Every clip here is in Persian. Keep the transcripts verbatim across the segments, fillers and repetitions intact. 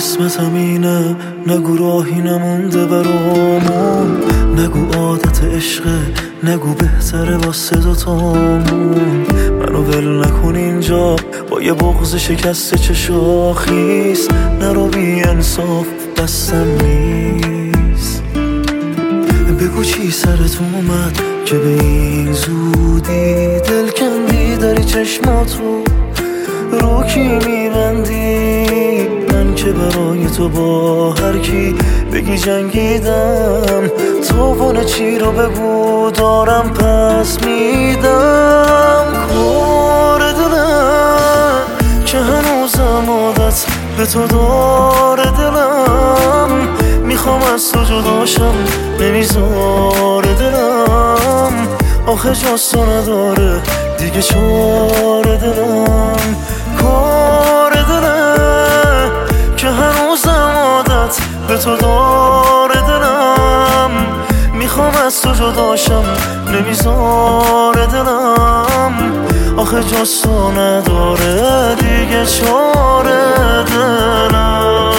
قسمتم اینه، نگو راهی نمونده برامون، نگو عادت عشقه، نگو بهتره واسه دوتامون. منو ول نکن اینجا با یه بغض شکسته چه شاخیست، نرو بی انصاف دستم نیست. بگو چی سرت اومد که به این زودی دل کندی داری چشماتو رو کی میبندی؟ من که برای تو با هر کی بگی جنگیدم، توان چی رو بگو دارم پس میدم. کار دلم که هنوزم عادت به تو داره دلم، میخوام از تو جداشم نمیذاره دلم، آخه جز تو نداره دیگه چاره دلم. کار دلم که هنوزم عادت به تو داره دلم، میخوام از تو جداشم نمیذاره دلم، آخه جز تو نداره دیگه چاره دلم.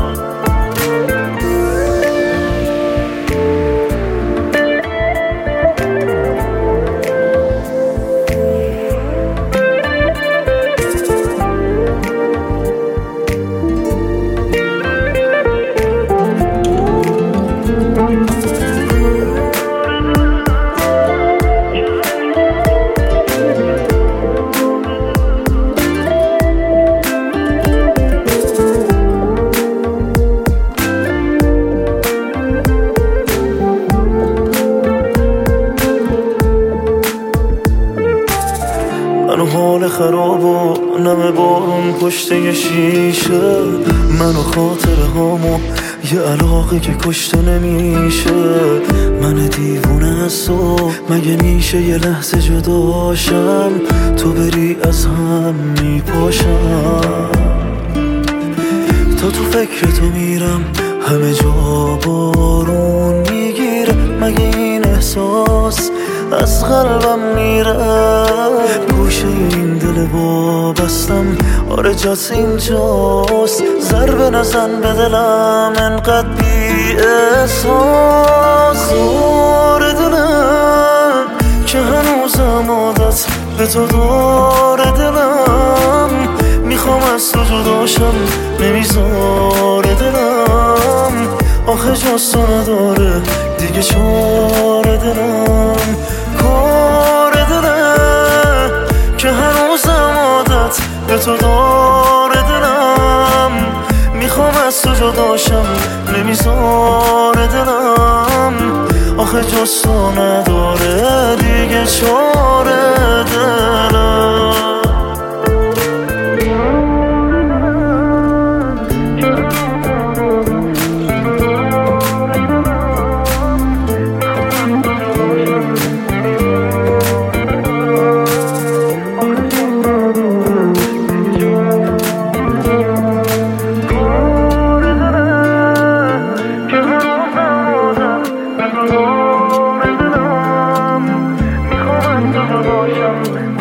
منو حال خراب و نم بارون پشته شیشه، منو خاطره هامو یه علاقه که کشته نمیشه. من دیوونه از تو مگه میشه یه لحظه جداشم، تو بری از هم میپاشم. تا تو فکر تو میرم همه جا بارون میگیره، مگه این احساس از قلبم میره؟ گوشه این دل وابستم آره جات اینجاست، ضربه نزن به دلم انقدر بی احساس. آره دلم که هنوزم عادت به تو داره دلم، میخوام از تو جداشم نمیذاره دلم، آخه جز تو نداره دیگه چاره دلم. کار دلم که هنوزم عادت به تو داره دلم، میخوام از تو جداشم نمیذاره دلم، آخه جز تو نداره دیگه چاره دلم. Emotion.